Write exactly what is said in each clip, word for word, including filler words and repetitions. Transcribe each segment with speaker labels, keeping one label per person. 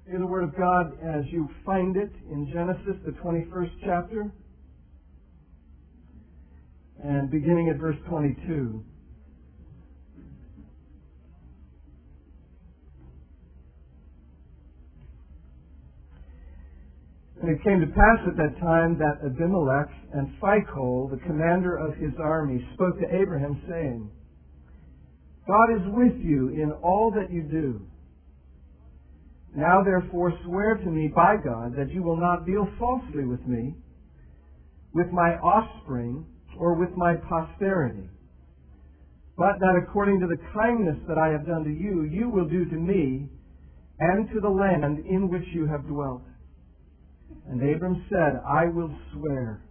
Speaker 1: Hear the Word of God as you find it in Genesis, the twenty-first chapter, and beginning at verse twenty-two. And it came to pass at that time that Abimelech and Phicol, the commander of his army, spoke to Abraham, saying, God is with you in all that you do. Now therefore swear to me by God that you will not deal falsely with me, with my offspring, or with my posterity, but that according to the kindness that I have done to you, you will do to me and to the land in which you have dwelt. And Abram said, I will swear.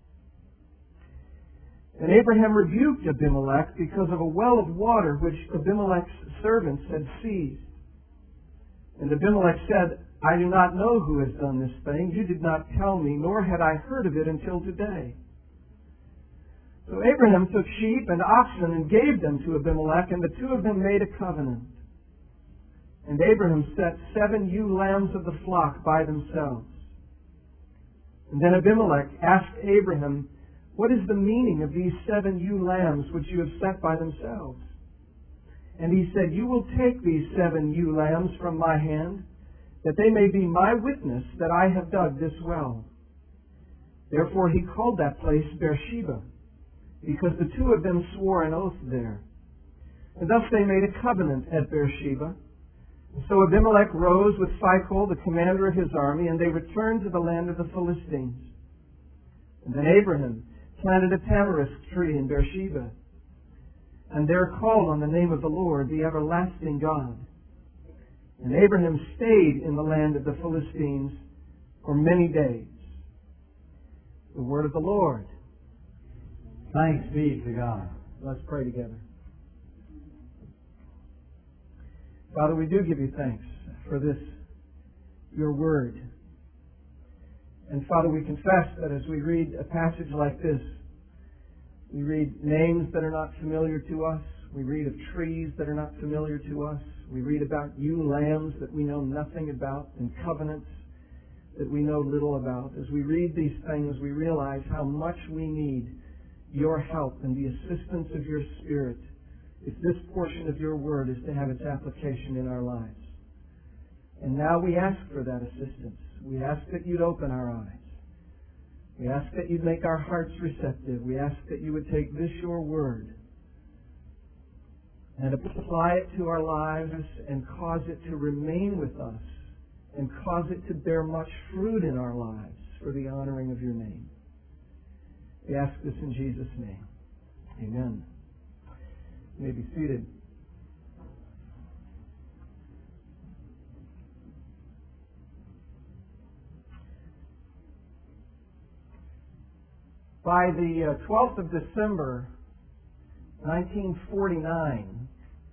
Speaker 1: And Abraham rebuked Abimelech because of a well of water which Abimelech's servants had seized. And Abimelech said, I do not know who has done this thing. You did not tell me, nor had I heard of it until today. So Abraham took sheep and oxen and gave them to Abimelech, and the two of them made a covenant. And Abraham set seven ewe lambs of the flock by themselves. And then Abimelech asked Abraham, what is the meaning of these seven ewe lambs which you have set by themselves? And he said, you will take these seven ewe lambs from my hand, that they may be my witness that I have dug this well. Therefore he called that place Beersheba, because the two of them swore an oath there. And thus they made a covenant at Beersheba. And so Abimelech rose with Phicol, the commander of his army, and they returned to the land of the Philistines. And then Abraham planted a tamarisk tree in Beersheba, and there called on the name of the Lord, the everlasting God. And Abraham stayed in the land of the Philistines for many days. The word of the Lord.
Speaker 2: Thanks be to God.
Speaker 1: Let's pray together. Father, we do give you thanks for this, your word. And Father, we confess that as we read a passage like this, we read names that are not familiar to us. We read of trees that are not familiar to us. We read about ewe lambs that we know nothing about, and covenants that we know little about. As we read these things, we realize how much we need your help and the assistance of your Spirit if this portion of your word is to have its application in our lives. And now we ask for that assistance. We ask that you'd open our eyes. We ask that you'd make our hearts receptive. We ask that you would take this, your word, and apply it to our lives and cause it to remain with us and cause it to bear much fruit in our lives for the honoring of your name. We ask this in Jesus' name. Amen. You may be seated. By the uh, twelfth of December, nineteen forty-nine,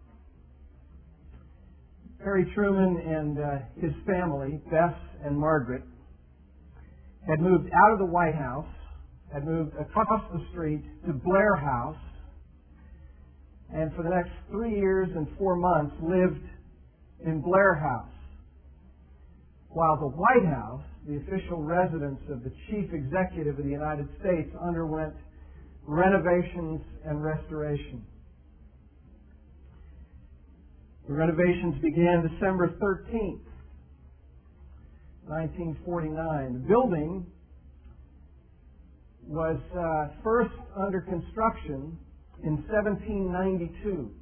Speaker 1: Harry Truman and uh, his family, Bess and Margaret, had moved out of the White House, had moved across the street to Blair House, and for the next three years and four months lived in Blair House, while the White House, the official residence of the chief executive of the United States, underwent renovations and restoration. The renovations began December thirteenth, nineteen forty-nine. The building was uh, first under construction in seventeen ninety-two.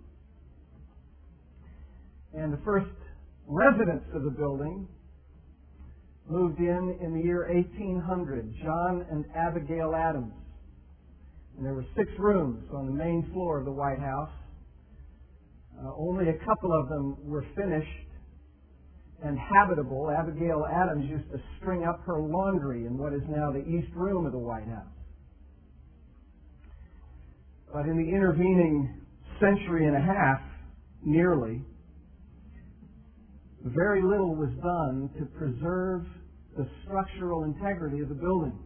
Speaker 1: And the first residents of the building moved in in the year eighteen hundred, John and Abigail Adams. And there were six rooms on the main floor of the White House. Uh, only a couple of them were finished and habitable. Abigail Adams used to string up her laundry in what is now the East Room of the White House. But in the intervening century and a half, nearly, very little was done to preserve the structural integrity of the building.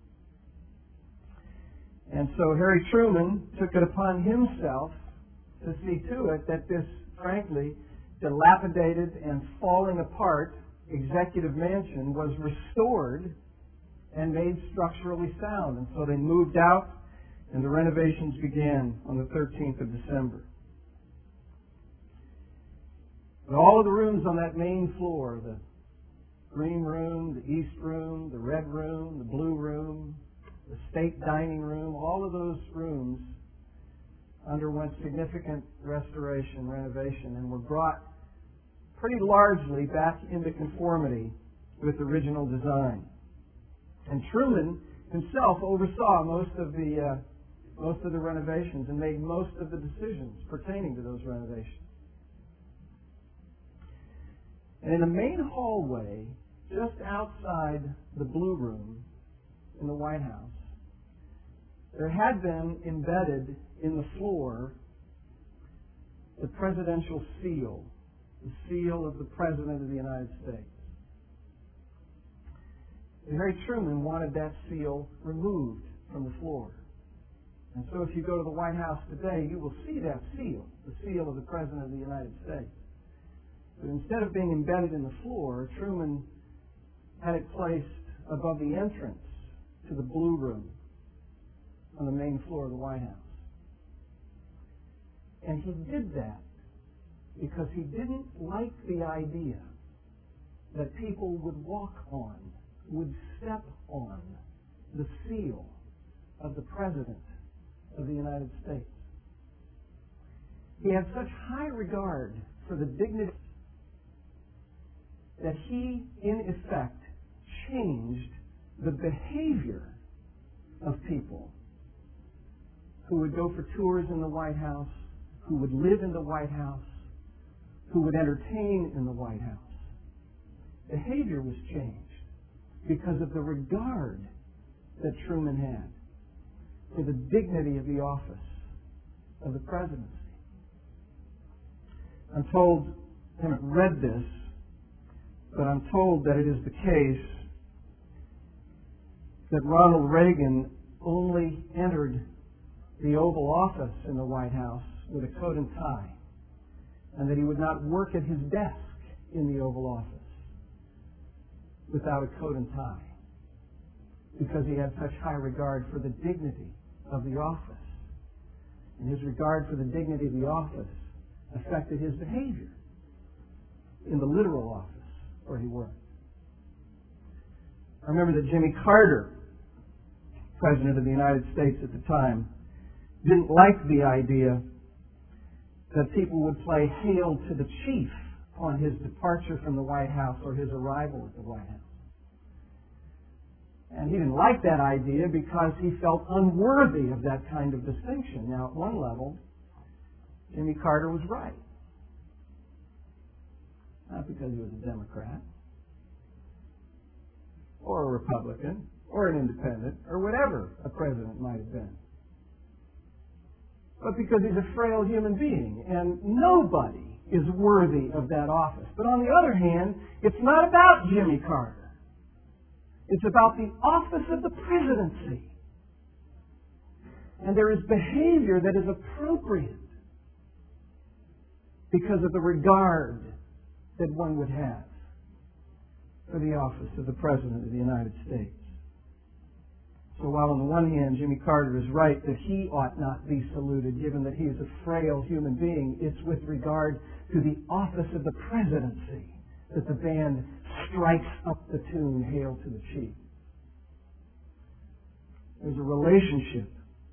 Speaker 1: And so Harry Truman took it upon himself to see to it that this, frankly, dilapidated and falling apart executive mansion was restored and made structurally sound. And so they moved out, and the renovations began on the thirteenth of December. But all of the rooms on that main floor, the green room, the east room, the red room, the blue room, the state dining room, all of those rooms underwent significant restoration, renovation, and were brought pretty largely back into conformity with original design. And Truman himself oversaw most of the uh, most of the renovations and made most of the decisions pertaining to those renovations. And in the main hallway, just outside the Blue Room in the White House, there had been embedded in the floor the presidential seal, the seal of the President of the United States. And Harry Truman wanted that seal removed from the floor. And so if you go to the White House today, you will see that seal, the seal of the President of the United States. But instead of being embedded in the floor, Truman had it placed above the entrance to the Blue Room on the main floor of the White House. And he did that because he didn't like the idea that people would walk on, would step on the seal of the President of the United States. He had such high regard for the dignity that he, in effect, changed the behavior of people who would go for tours in the White House, who would live in the White House, who would entertain in the White House. Behavior was changed because of the regard that Truman had for the dignity of the office of the presidency. I'm told, I haven't read this, but I'm told that it is the case that Ronald Reagan only entered the Oval Office in the White House with a coat and tie, and that he would not work at his desk in the Oval Office without a coat and tie, because he had such high regard for the dignity of the office. And his regard for the dignity of the office affected his behavior in the literal office where he worked. I remember that Jimmy Carter, President of the United States at the time, didn't like the idea that people would play hail to the chief on his departure from the White House or his arrival at the White House. And he didn't like that idea because he felt unworthy of that kind of distinction. Now, at one level, Jimmy Carter was right. Not because he was a Democrat, or a Republican, or an independent, or whatever a president might have been. But because he's a frail human being, and nobody is worthy of that office. But on the other hand, it's not about Jimmy Carter. It's about the office of the presidency. And there is behavior that is appropriate because of the regard that one would have for the office of the President of the United States. So while on the one hand Jimmy Carter is right that he ought not be saluted given that he is a frail human being, it's with regard to the office of the presidency that the band strikes up the tune, Hail to the Chief. There's a relationship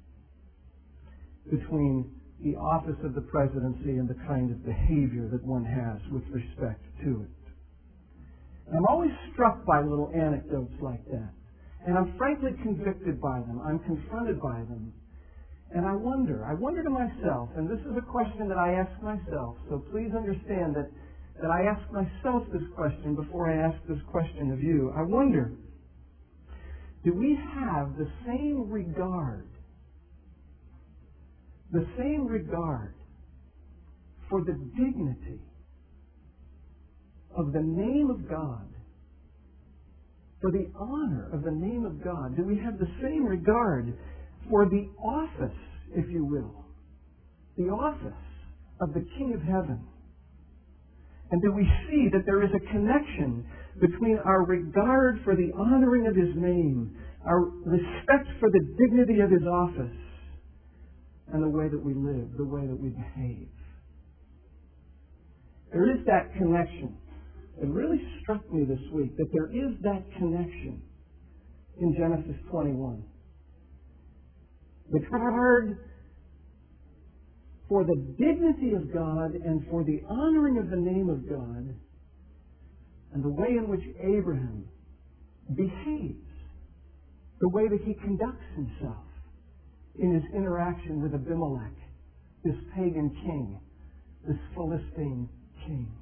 Speaker 1: between the office of the presidency and the kind of behavior that one has with respect to it. And I'm always struck by little anecdotes like that. And I'm frankly convicted by them. I'm confronted by them. And I wonder, I wonder to myself, and this is a question that I ask myself, so please understand that, that I ask myself this question before I ask this question of you. I wonder, do we have the same regard, the same regard for the dignity of the name of God, for the honor of the name of God? Do we have the same regard for the office, if you will, the office of the King of Heaven? And do we see that there is a connection between our regard for the honoring of His name, our respect for the dignity of His office, and the way that we live, the way that we behave. There is that connection. It really struck me this week that there is that connection in Genesis twenty-one. The regard for the dignity of God and for the honoring of the name of God, and the way in which Abraham behaves, the way that he conducts himself in his interaction with Abimelech, this pagan king, this Philistine king.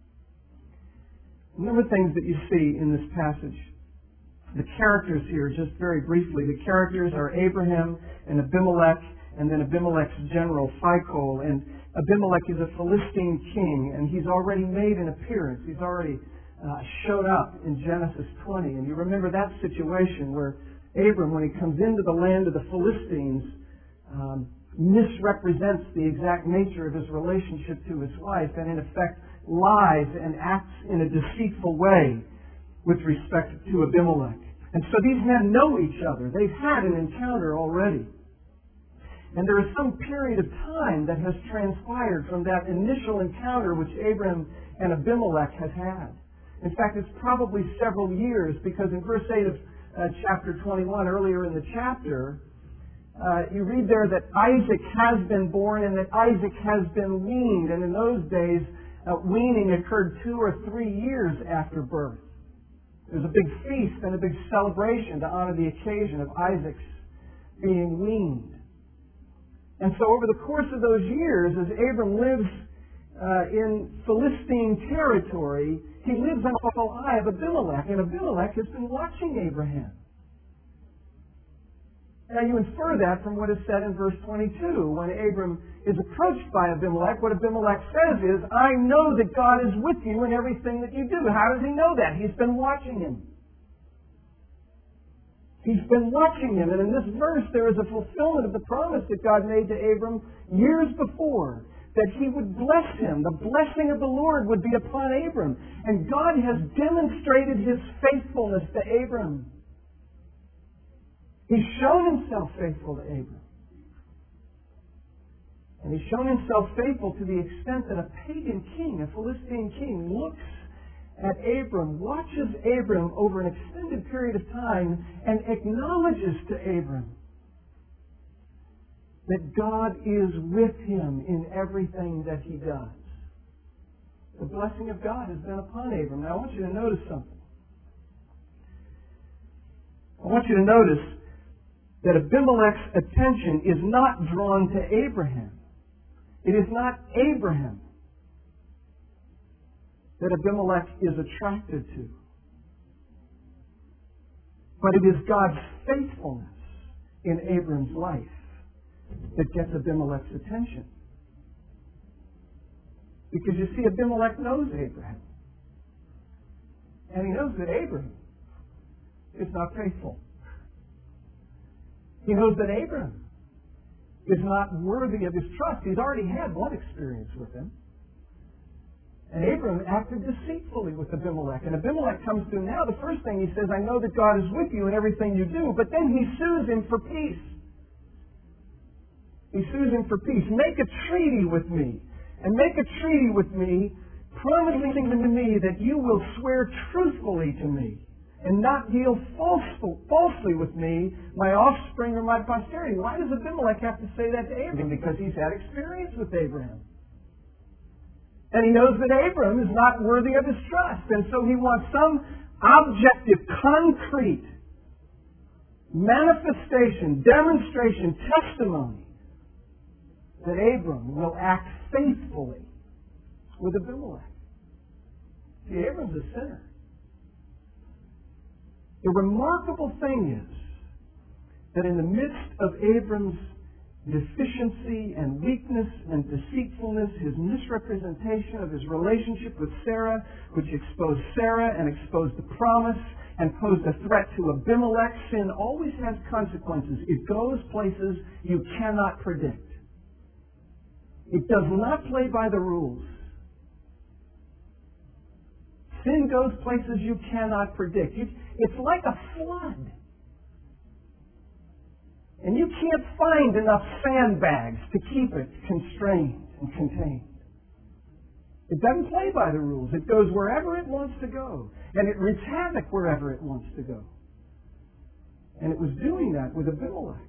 Speaker 1: One of the things that you see in this passage, the characters here, just very briefly, the characters are Abraham and Abimelech, and then Abimelech's general, Phicol. And Abimelech is a Philistine king, and he's already made an appearance. He's already uh, showed up in Genesis twenty. And you remember that situation where Abram, when he comes into the land of the Philistines, um, misrepresents the exact nature of his relationship to his wife, and in effect lies and acts in a deceitful way with respect to Abimelech. And so these men know each other. They've had an encounter already. And there is some period of time that has transpired from that initial encounter which Abram and Abimelech has had. In fact, it's probably several years, because in verse eight of uh, chapter twenty-one, earlier in the chapter, uh, you read there that Isaac has been born and that Isaac has been weaned. And in those days, uh, weaning occurred two or three years after birth. There was a big feast and a big celebration to honor the occasion of Isaac's being weaned. And so over the course of those years, as Abram lives uh, in Philistine territory, he lives on the eye of Abimelech, and Abimelech has been watching Abraham. Now you infer that from what is said in verse twenty-two. When Abram is approached by Abimelech, what Abimelech says is, I know that God is with you in everything that you do. How does he know that? He's been watching him. He's been watching him. And in this verse, there is a fulfillment of the promise that God made to Abram years before, that he would bless him. The blessing of the Lord would be upon Abram. And God has demonstrated his faithfulness to Abram. He's shown himself faithful to Abram. And he's shown himself faithful to the extent that a pagan king, a Philistine king, looks at Abram, watches Abram over an extended period of time, and acknowledges to Abram that God is with him in everything that he does. The blessing of God has been upon Abram. Now I want you to notice something. I want you to notice that Abimelech's attention is not drawn to Abraham. It is not Abraham that Abimelech is attracted to. But it is God's faithfulness in Abram's life that gets Abimelech's attention. Because you see, Abimelech knows Abraham. And he knows that Abraham is not faithful. He knows that Abraham is not worthy of his trust. He's already had one experience with him. And Abraham acted deceitfully with Abimelech. And Abimelech comes to him now. The first thing he says, I know that God is with you in everything you do. But then he sues him for peace. He sues him for peace. Make a treaty with me. And make a treaty with me, promising to me that you will swear truthfully to me and not deal falsely with me, my offspring or my posterity. Why does Abimelech have to say that to Abraham? Because he's had experience with Abraham. And he knows that Abraham is not worthy of his trust. And so he wants some objective, concrete manifestation, demonstration, testimony that Abraham will act faithfully with Abimelech. See, Abraham's a sinner. The remarkable thing is that in the midst of Abram's deficiency and weakness and deceitfulness, his misrepresentation of his relationship with Sarah, which exposed Sarah and exposed the promise and posed a threat to Abimelech, sin always has consequences. It goes places you cannot predict. It does not play by the rules. Sin goes places you cannot predict. You, it's like a flood. And you can't find enough sandbags to keep it constrained and contained. It doesn't play by the rules. It goes wherever it wants to go. And it wreaks havoc wherever it wants to go. And it was doing that with Abimelech.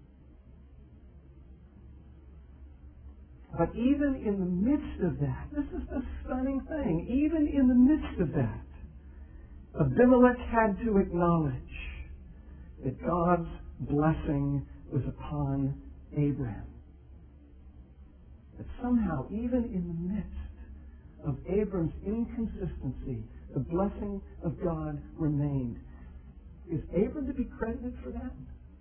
Speaker 1: But even in the midst of that, this is the stunning thing, even in the midst of that, Abimelech had to acknowledge that God's blessing was upon Abraham. That somehow, even in the midst of Abram's inconsistency, the blessing of God remained. Is Abram to be credited for that?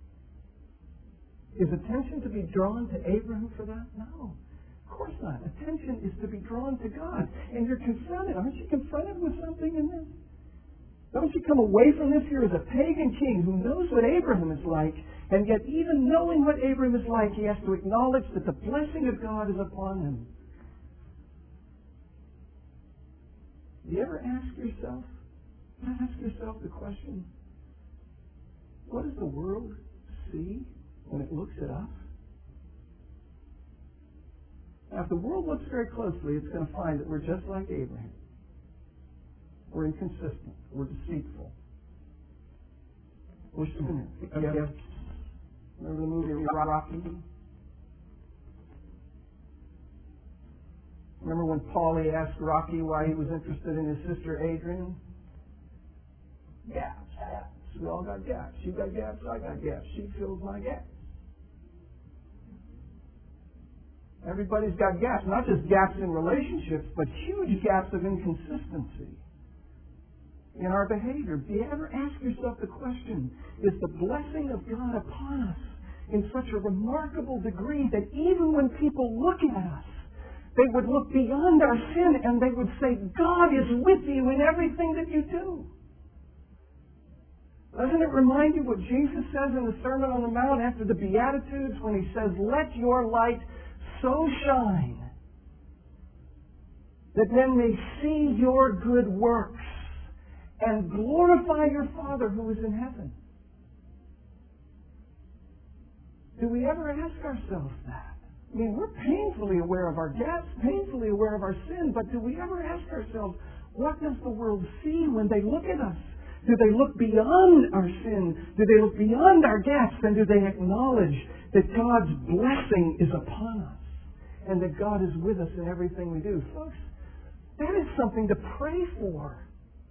Speaker 1: Is attention to be drawn to Abraham for that? No. Of course not. Attention is to be drawn to God. And you're confronted. Aren't you confronted with something in this? Don't you come away from this here as a pagan king who knows what Abraham is like, and yet even knowing what Abraham is like, he has to acknowledge that the blessing of God is upon him. Do you ever ask yourself, ask yourself the question, what does the world see when it looks at us? Now, if the world looks very closely, it's going to find that we're just like Abraham. We're inconsistent. We're deceitful. We're sinners. Yes. Remember the movie Rocky? Remember when Paulie asked Rocky why he was interested in his sister Adrian? Gaps. We all got gaps. You got gaps, I got gaps. She fills my gaps. Everybody's got gaps, not just gaps in relationships, but huge gaps of inconsistency in our behavior. Do you ever ask yourself the question, is the blessing of God upon us in such a remarkable degree that even when people look at us, they would look beyond our sin and they would say, God is with you in everything that you do? Doesn't it remind you what Jesus says in the Sermon on the Mount after the Beatitudes when he says, let your light so shine that men may see your good works and glorify your Father who is in heaven? Do we ever ask ourselves that? I mean, we're painfully aware of our gaps, painfully aware of our sin, but do we ever ask ourselves, what does the world see when they look at us? Do they look beyond our sin? Do they look beyond our gaps? And do they acknowledge that God's blessing is upon us and that God is with us in everything we do? Folks, that is something to pray for.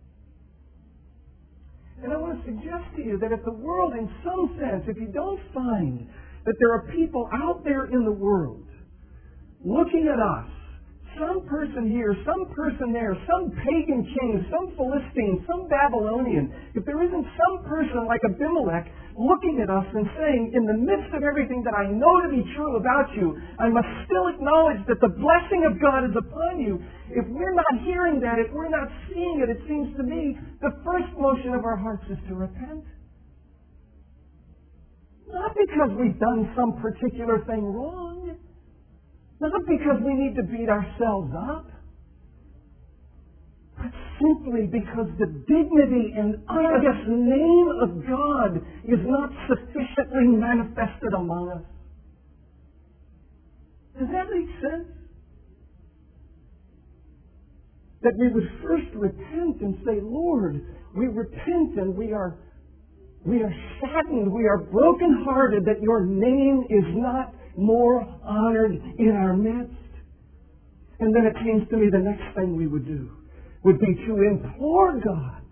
Speaker 1: And I want to suggest to you that if the world, in some sense, if you don't find that there are people out there in the world looking at us, some person here, some person there, some pagan king, some Philistine, some Babylonian, if there isn't some person like Abimelech looking at us and saying, in the midst of everything that I know to be true about you, I must still acknowledge that the blessing of God is upon you. If we're not hearing that, if we're not seeing it, it seems to me the first motion of our hearts is to repent. Not because we've done some particular thing wrong. Not because we need to beat ourselves up, but simply because the dignity and honest name of God is not sufficiently manifested among us. Does that make sense? That we would first repent and say, Lord, we repent and we are, we are saddened, we are brokenhearted that your name is not more honored in our midst. And then it seems to me the next thing we would do would be to implore God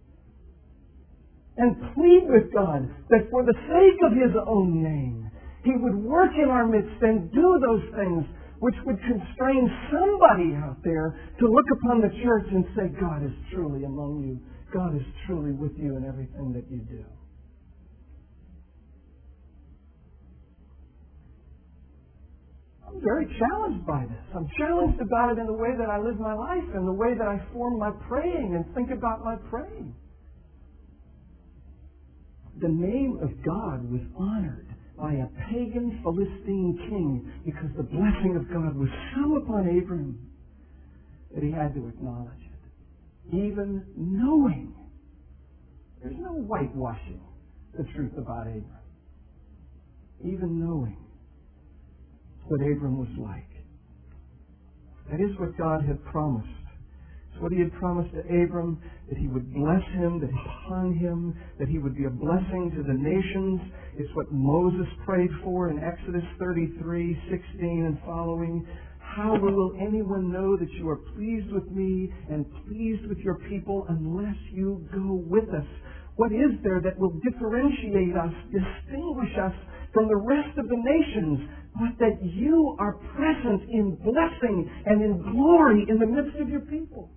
Speaker 1: and plead with God that for the sake of His own name, He would work in our midst and do those things which would constrain somebody out there to look upon the church and say, God is truly among you. God is truly with you in everything that you do. I'm very challenged by this. I'm challenged about it in the way that I live my life and the way that I form my praying and think about my praying. The name of God was honored by a pagan Philistine king because the blessing of God was so upon Abram that he had to acknowledge it. even knowing. There's no whitewashing the truth about Abram. Even knowing what Abram was like. That is what God had promised. It's what He had promised to Abram, that He would bless him, that upon him, that he would be a blessing to the nations. It's what Moses prayed for in Exodus thirty-three, sixteen and following. How will anyone know that you are pleased with me and pleased with your people unless you go with us? What is there that will differentiate us, distinguish us from the rest of the nations, but that you are present in blessing and in glory in the midst of your people?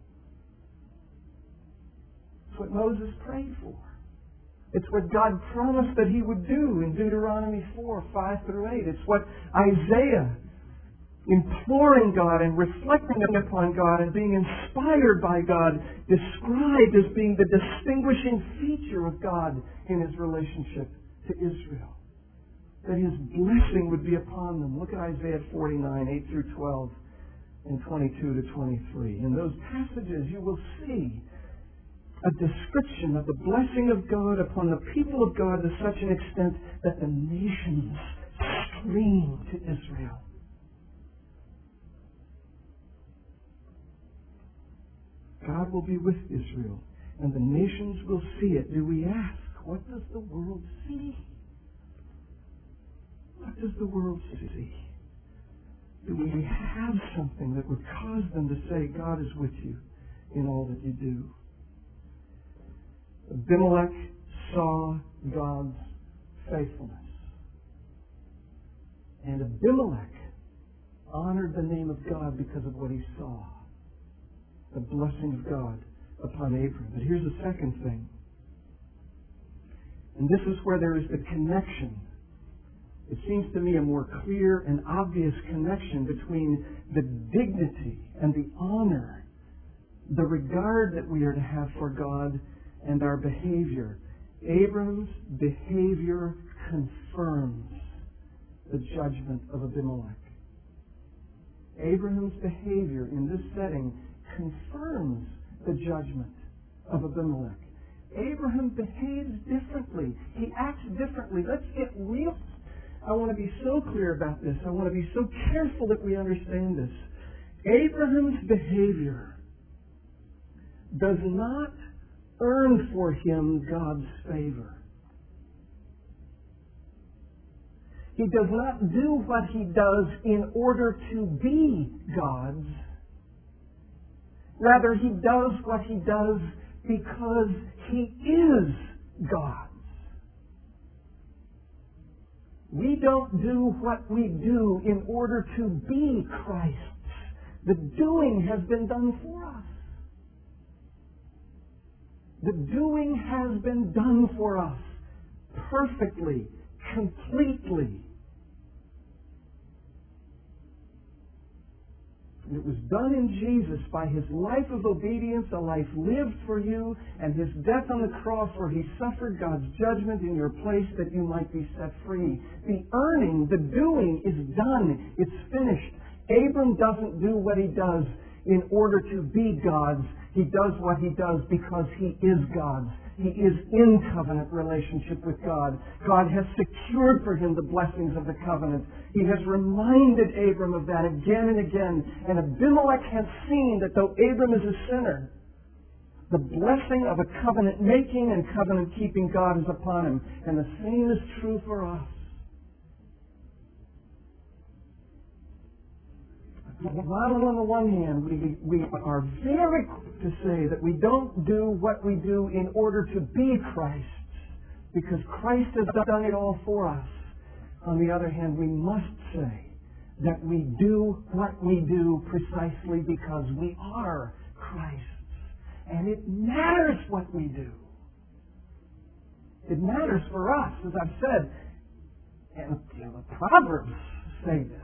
Speaker 1: It's what Moses prayed for. It's what God promised that He would do in Deuteronomy four, five through eight. It's what Isaiah, imploring God and reflecting upon God and being inspired by God, described as being the distinguishing feature of God in His relationship to Israel. That His blessing would be upon them. Look at Isaiah forty-nine, eight through twelve and twenty-two to twenty-three. In those passages you will see a description of the blessing of God upon the people of God to such an extent that the nations stream to Israel. God will be with Israel, and the nations will see it. Do we ask, what does the world see? What does the world see? Do we have something that would cause them to say, God is with you in all that you do? Abimelech saw God's faithfulness. And Abimelech honored the name of God because of what he saw. The blessing of God upon Abram. But here's the second thing. And this is where there is the connection. It seems to me a more clear and obvious connection between the dignity and the honor, the regard that we are to have for God and our behavior. Abram's behavior confirms the judgment of Abimelech. Abraham's behavior in this setting confirms the judgment of Abimelech. Abraham behaves differently. He acts differently. Let's get real. I want to be so clear about this. I want to be so careful that we understand this. Abraham's behavior does not earn for him God's favor. He does not do what he does in order to be God's. Rather, he does what he does because he is God's. We don't do what we do in order to be Christ's. The doing has been done for us. The doing has been done for us perfectly, completely. And it was done in Jesus by His life of obedience, a life lived for you, and His death on the cross where He suffered God's judgment in your place that you might be set free. The earning, the doing is done. It's finished. Abram doesn't do what he does in order to be God's. He does what he does because he is God's. He is in covenant relationship with God. God has secured for him the blessings of the covenant. He has reminded Abram of that again and again. And Abimelech has seen that though Abram is a sinner, the blessing of a covenant-making and covenant-keeping God is upon him. And the same is true for us. While on the one hand, we, we are very quick to say that we don't do what we do in order to be Christ's, because Christ has done it all for us. On the other hand, we must say that we do what we do precisely because we are Christ's. And it matters what we do. It matters for us, as I've said, and you know, the Proverbs say this.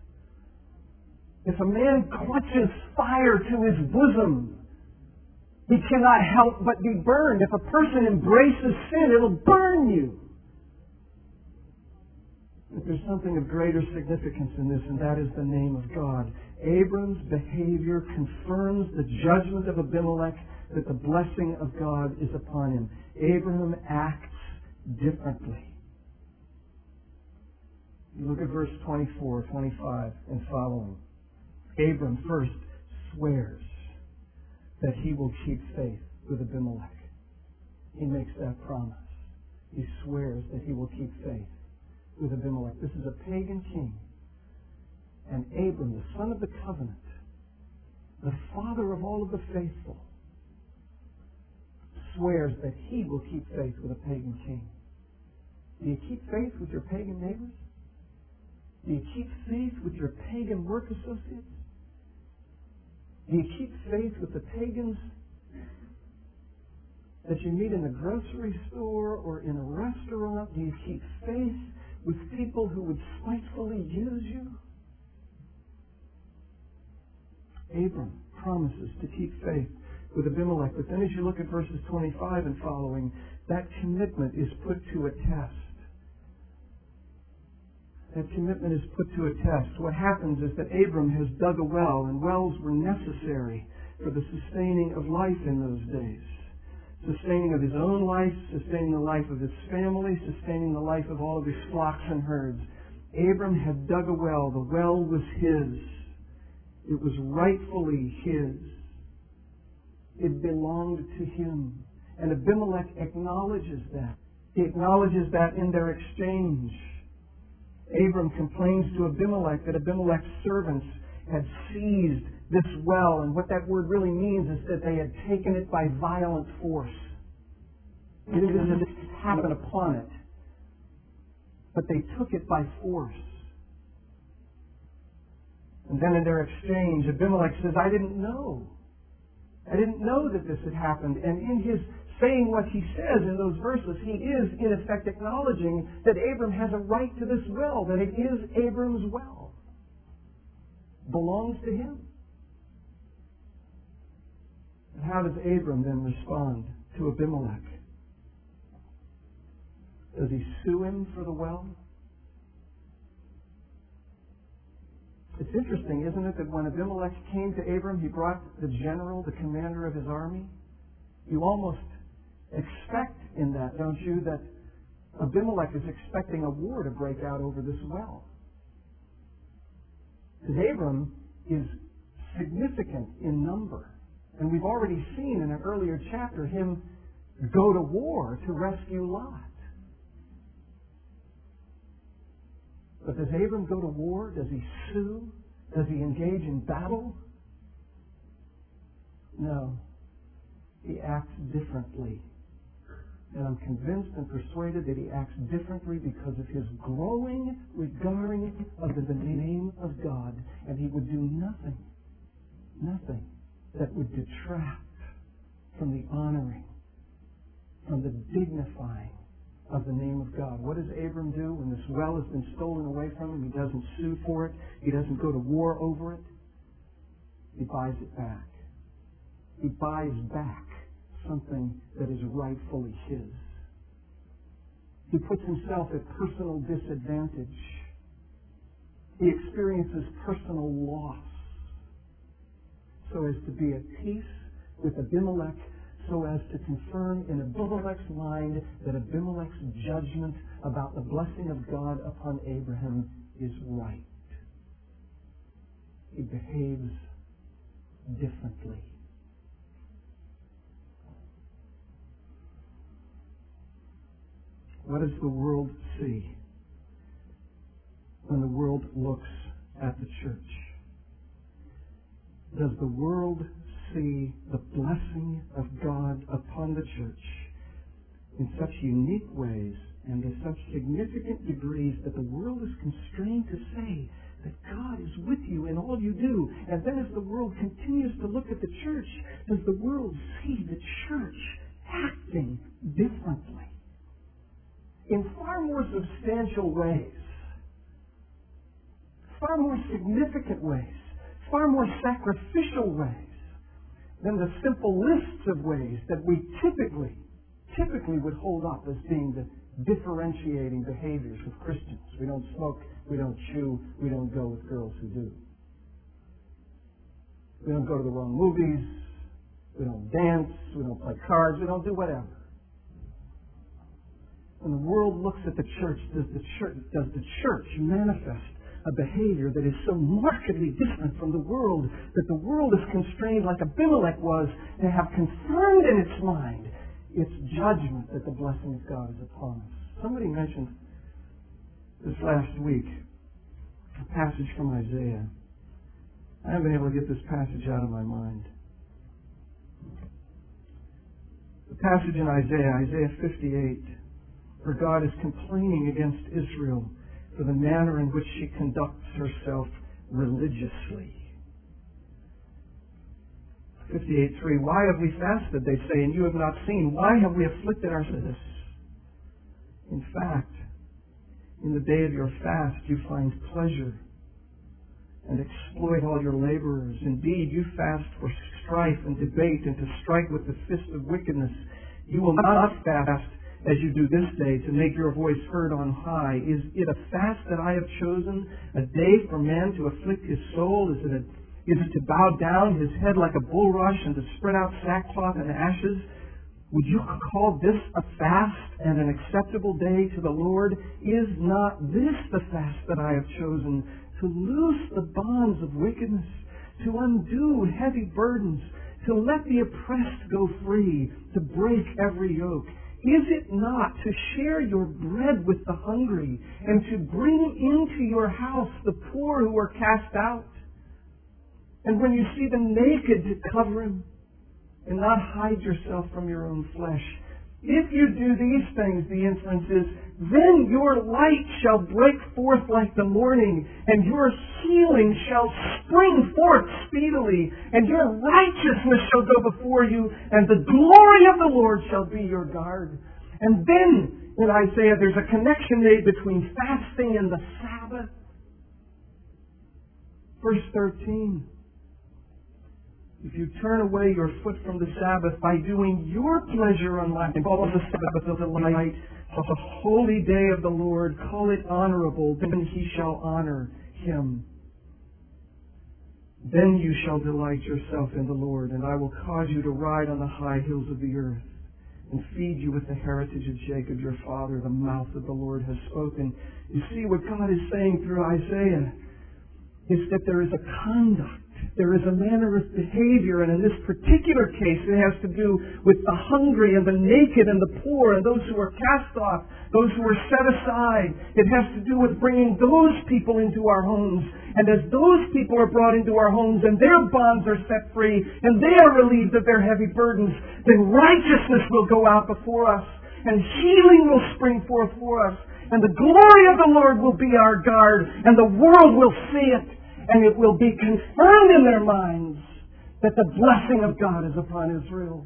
Speaker 1: If a man clutches fire to his bosom, he cannot help but be burned. If a person embraces sin, it'll burn you. But there's something of greater significance in this, and that is the name of God. Abram's behavior confirms the judgment of Abimelech that the blessing of God is upon him. Abraham acts differently. You look at verse twenty-four, twenty-five, and following. Abram first swears that he will keep faith with Abimelech. He makes that promise. He swears that he will keep faith with Abimelech. This is a pagan king. And Abram, the son of the covenant, the father of all of the faithful, swears that he will keep faith with a pagan king. Do you keep faith with your pagan neighbors? Do you keep faith with your pagan work associates? Do you keep faith with the pagans that you meet in the grocery store or in a restaurant? Do you keep faith with people who would spitefully use you? Abram promises to keep faith with Abimelech, but then as you look at verses twenty-five and following, that commitment is put to a test. That commitment is put to a test. What happens is that Abram has dug a well, and wells were necessary for the sustaining of life in those days. Sustaining of his own life, sustaining the life of his family, sustaining the life of all of his flocks and herds. Abram had dug a well. The well was his. It was rightfully his. It belonged to him. And Abimelech acknowledges that. He acknowledges that in their exchange. Abram complains to Abimelech that Abimelech's servants had seized this well, and what that word really means is that they had taken it by violent force. It didn't just happen upon it, but they took it by force. And then in their exchange, Abimelech says, I didn't know. I didn't know that this had happened. And in his saying what he says in those verses, he is in effect acknowledging that Abram has a right to this well, that it is Abram's well. Belongs to him. And how does Abram then respond to Abimelech? Does he sue him for the well? It's interesting, isn't it, that when Abimelech came to Abram, he brought the general, the commander of his army. You almost expect in that, don't you, that Abimelech is expecting a war to break out over this well. Because Abram is significant in number. And we've already seen in an earlier chapter him go to war to rescue Lot. But does Abram go to war? Does he sue? Does he engage in battle? No. He acts differently. And I'm convinced and persuaded that he acts differently because of his growing regarding of the name of God. And he would do nothing, nothing that would detract from the honoring, from the dignifying of the name of God. What does Abram do when this well has been stolen away from him? He doesn't sue for it. He doesn't go to war over it. He buys it back. He buys back something that is rightfully his. He puts himself at personal disadvantage. He experiences personal loss so as to be at peace with Abimelech, so as to confirm in Abimelech's mind that Abimelech's judgment about the blessing of God upon Abraham is right. He behaves differently. What does the world see when the world looks at the church? Does the world see the blessing of God upon the church in such unique ways and to such significant degrees that the world is constrained to say that God is with you in all you do? And then as the world continues to look at the church, does the world see the church acting differently? In far more substantial ways, far more significant ways, far more sacrificial ways than the simple lists of ways that we typically, typically would hold up as being the differentiating behaviors of Christians. We don't smoke, we don't chew, we don't go with girls who do. We don't go to the wrong movies, We don't dance. We don't play cards. We don't do whatever. When the world looks at the church, does the church, does the church manifest a behavior that is so markedly different from the world that the world is constrained, like Abimelech was, to have confirmed in its mind its judgment that the blessing of God is upon us? Somebody mentioned this last week a passage from Isaiah. I haven't been able to get this passage out of my mind. The passage in Isaiah, Isaiah fifty-eight, where God is complaining against Israel for the manner in which she conducts herself religiously. fifty-eight three, why have we fasted, they say, and you have not seen? Why have we afflicted ourselves? In fact, in the day of your fast you find pleasure and exploit all your laborers. Indeed, you fast for strife and debate and to strike with the fist of wickedness. You will not fast as you do this day, to make your voice heard on high. Is it a fast that I have chosen, a day for man to afflict his soul? Is it, a, is it to bow down his head like a bulrush and to spread out sackcloth and ashes? Would you call this a fast and an acceptable day to the Lord? Is not this the fast that I have chosen, to loose the bonds of wickedness, to undo heavy burdens, to let the oppressed go free, to break every yoke? Is it not to share your bread with the hungry and to bring into your house the poor who are cast out? And when you see the naked, to cover him and not hide yourself from your own flesh? If you do these things, the inference is, then your light shall break forth like the morning, and your healing shall spring forth speedily, and your righteousness shall go before you, and the glory of the Lord shall be your guard. And then, in Isaiah, there's a connection made between fasting and the Sabbath. Verse thirteen. If you turn away your foot from the Sabbath by doing your pleasure on my and call the Sabbath of the light, of the holy day of the Lord, call it honorable, then he shall honor him. Then you shall delight yourself in the Lord, and I will cause you to ride on the high hills of the earth, and feed you with the heritage of Jacob your father. The mouth of the Lord has spoken. You see, what God is saying through Isaiah is that there is a conduct. There is a manner of behavior, and in this particular case it has to do with the hungry and the naked and the poor and those who are cast off, those who are set aside. It has to do with bringing those people into our homes. And as those people are brought into our homes and their bonds are set free and they are relieved of their heavy burdens, then righteousness will go out before us and healing will spring forth for us. And the glory of the Lord will be our guard, and the world will see it. And it will be confirmed in their minds that the blessing of God is upon Israel.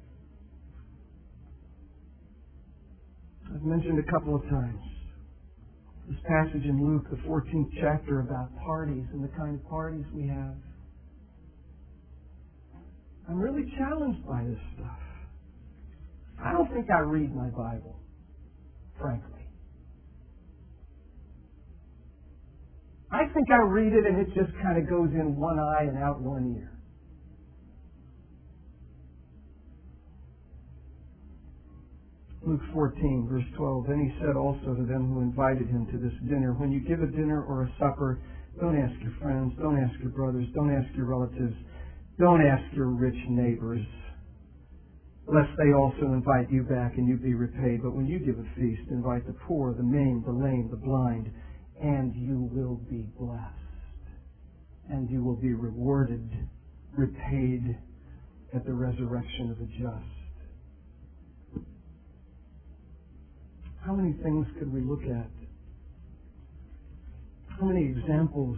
Speaker 1: I've mentioned a couple of times this passage in Luke, the fourteenth chapter, about parties and the kind of parties we have. I'm really challenged by this stuff. I don't think I read my Bible, frankly. I think I read it and it just kind of goes in one eye and out one ear. Luke fourteen, verse twelve, then he said also to them who invited him to this dinner, when you give a dinner or a supper, don't ask your friends, don't ask your brothers, don't ask your relatives, don't ask your rich neighbors, lest they also invite you back and you be repaid. But when you give a feast, invite the poor, the maimed, the lame, the blind, and you will be blessed. And you will be rewarded, repaid at the resurrection of the just. How many things could we look at? How many examples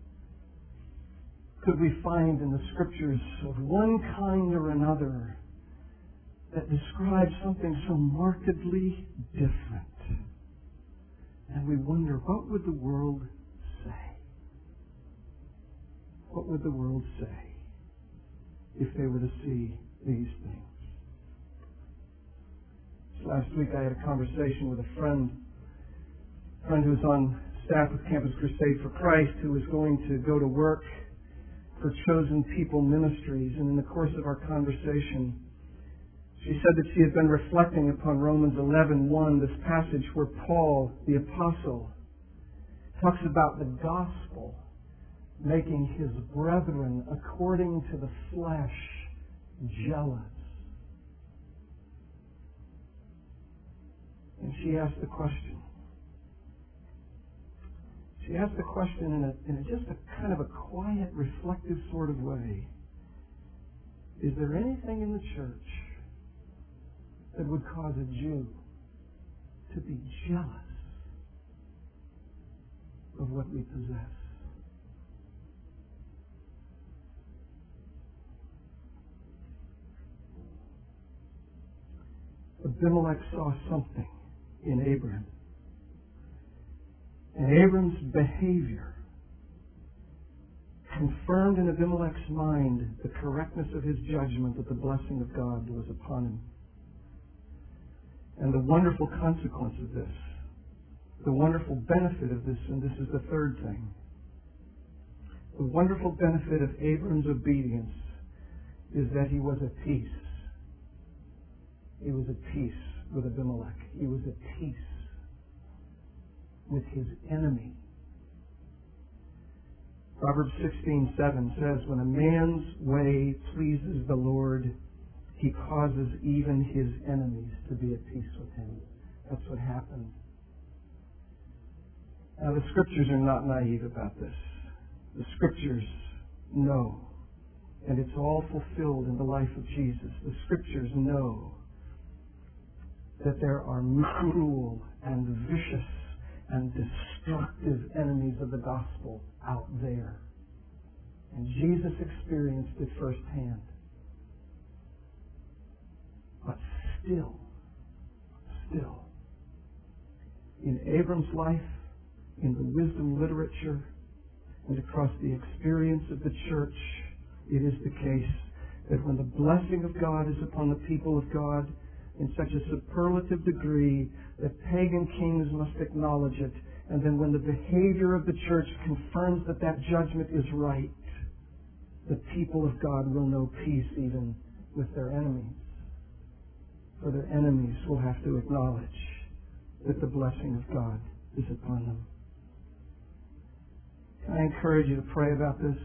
Speaker 1: could we find in the Scriptures of one kind or another that describe something so markedly different? And we wonder, what would the world say? What would the world say if they were to see these things? Last week I had a conversation with a friend, a friend who's on staff with Campus Crusade for Christ, who was going to go to work for Chosen People Ministries, and in the course of our conversation, she said that she had been reflecting upon Romans eleven one, this passage where Paul, the apostle, talks about the gospel making his brethren according to the flesh jealous. And she asked the question. She asked the question in, a, in a, just a kind of a quiet, reflective sort of way. Is there anything in the church that would cause a Jew to be jealous of what we possess? Abimelech saw something in Abram. And Abram's behavior confirmed in Abimelech's mind the correctness of his judgment that the blessing of God was upon him. And the wonderful consequence of this, the wonderful benefit of this, and this is the third thing, the wonderful benefit of Abram's obedience is that he was at peace. He was at peace with Abimelech. He was at peace with his enemy. Proverbs sixteen seven says, when a man's way pleases the Lord, he causes even his enemies to be at peace with him. That's what happened. Now, the Scriptures are not naive about this. The Scriptures know, and it's all fulfilled in the life of Jesus. The Scriptures know that there are cruel and vicious and destructive enemies of the gospel out there. And Jesus experienced it firsthand. But still, still, in Abram's life, in the wisdom literature, and across the experience of the church, it is the case that when the blessing of God is upon the people of God in such a superlative degree that pagan kings must acknowledge it, and then when the behavior of the church confirms that that judgment is right, the people of God will know peace even with their enemies. For their enemies will have to acknowledge that the blessing of God is upon them. Can I encourage you to pray about this?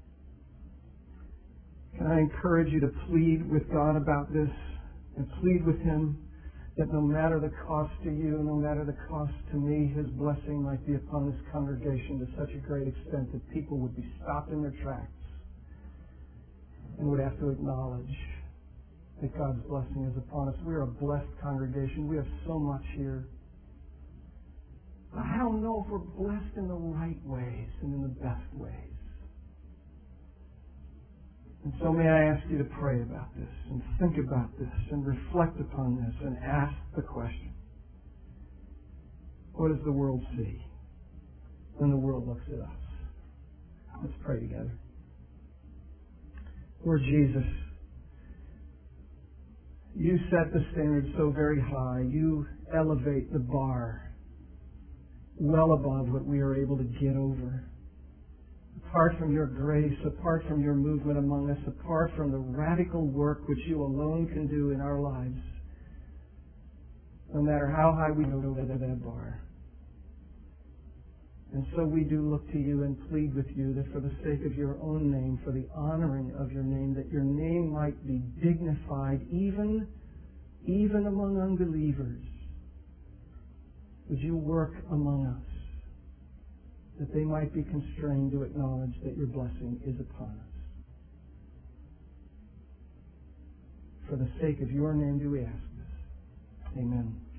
Speaker 1: Can I encourage you to plead with God about this and plead with Him that no matter the cost to you, no matter the cost to me, His blessing might be upon this congregation to such a great extent that people would be stopped in their tracks and would have to acknowledge that God's blessing is upon us. We are a blessed congregation. We have so much here. But I don't know if we're blessed in the right ways and in the best ways. And so may I ask you to pray about this and think about this and reflect upon this and ask the question, what does the world see when the world looks at us? Let's pray together. Lord Jesus, you set the standard so very high. You elevate the bar well above what we are able to get over. Apart from your grace, apart from your movement among us, apart from the radical work which you alone can do in our lives, no matter how high we go over that bar. And so we do look to you and plead with you that for the sake of your own name, for the honoring of your name, that your name might be dignified even, even among unbelievers. Would you work among us that they might be constrained to acknowledge that your blessing is upon us. For the sake of your name do we ask this. Amen.